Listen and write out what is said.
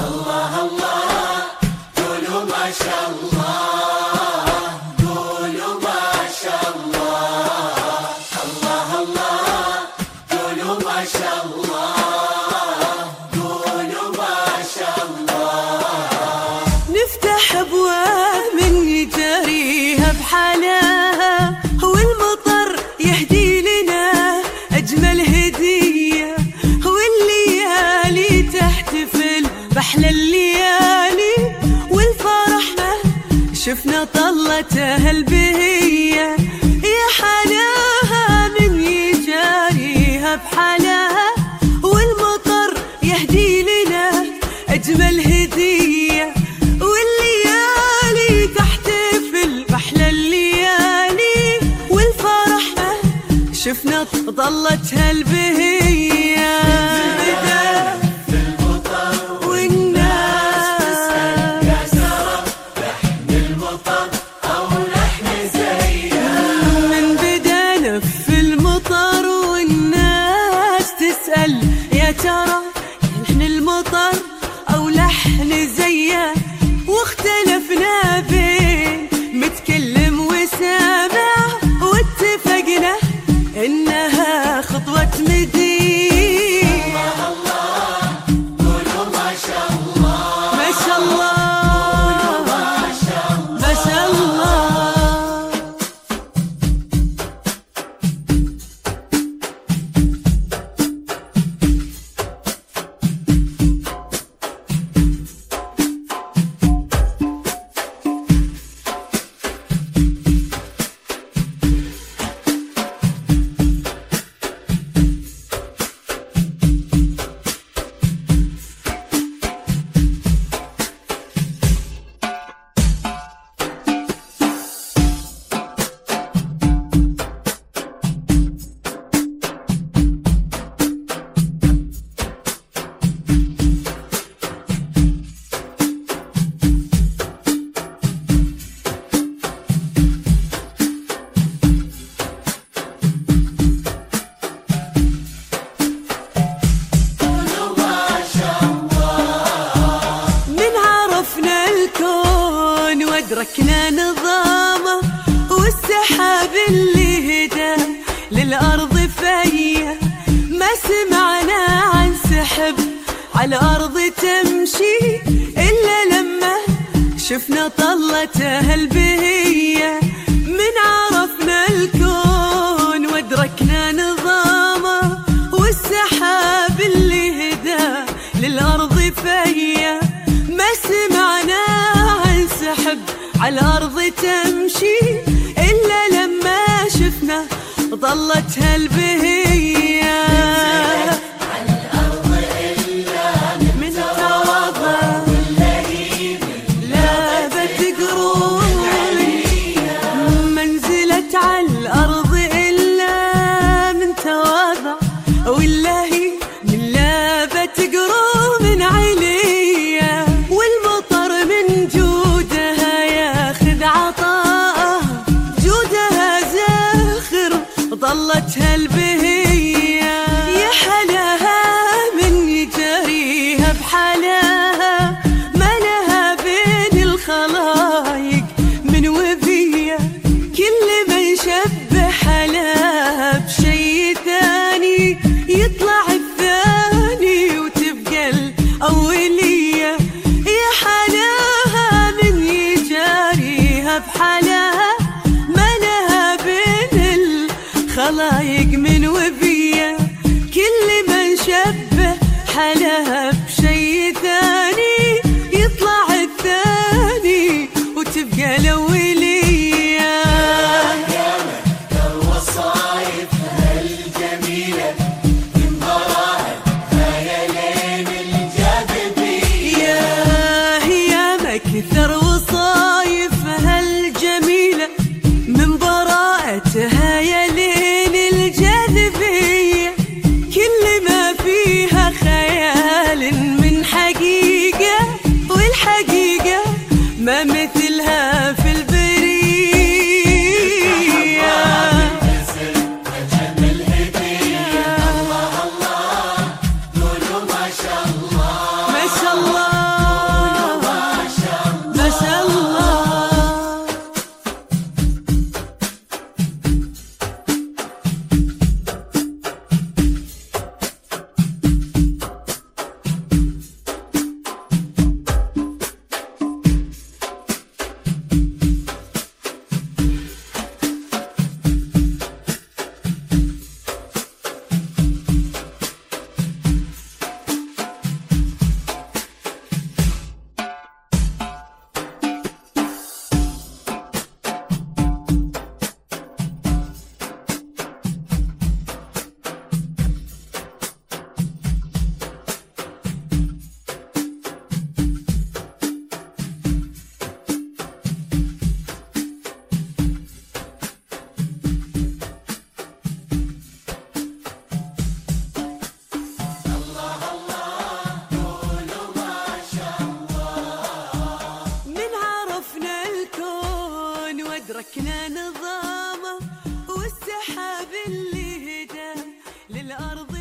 الله الله قولوا ما شاء الله، قولوا ما شاء الله. الله الله قولوا ما شاء الله، قولوا ما شاء الله. نفتح أبواب من يجاريها بحالها، والمطر يهدي لنا أجمل هدية، والليالي تحتفل بأحلى الليالي، والفرح شفنا طلتها البهية. يا حلاها من يجاريها بحالها، والمطر يهدي لنا أجمل هدية، والليالي تحتفل بأحلى الليالي، والفرح شفنا ظلتها البهية. في المطر والناس تسأل يا ترى لحن المطر أو لحن زيها. من بدانا في المطر والناس تسأل يا ترى لحن المطر أو لحن زيه، واختلفنا بين متكلم وسامع، واتفقنا إنها خطوة مدين. الله الله قولوا ما شاء الله، ما شاء الله ما شاء الله. ما شاء الله. أدركنا نظامه، والسحاب اللي هدى للأرض فيا، ما سمعنا عن سحب على الأرض تمشي إلا لما شفنا طلتها البهية. من عرفنا الكون وأدركنا نظامه، والسحاب اللي هدى للأرض فيا، ما سمعنا عن سحب على الأرض تمشي إلا لما شفنا ظلتها البهية. على الأرض إلا من تواضع لا بتقرون، ما نزلت على الأرض إلا من تواضع، والله من لا بتقرون من عليا. والمطر من جودها ياخذ عطاءه، جودها زاخر ظلتها البهية. يا حلاها من يجاريها بحلاها، ما لها بين الخلايق من وفية، كل ما يشبه حلاها بشي ثاني يطلع الثاني وتبقى الأولية. يا حلاها من يجاريها بحلاها، ما لها بين الخلايق من وفية، كل ما نشبه حلاها بشي ثاني يطلع الثاني وتبقى الأولية. الوصايف هالجميلة من براءتها يا لين الجاذبية. يا ما كثر وصايفها الجميلة، من براءتها يا لين الجاذبية. أدركنا نظامه والسحاب اللي هدى للأرض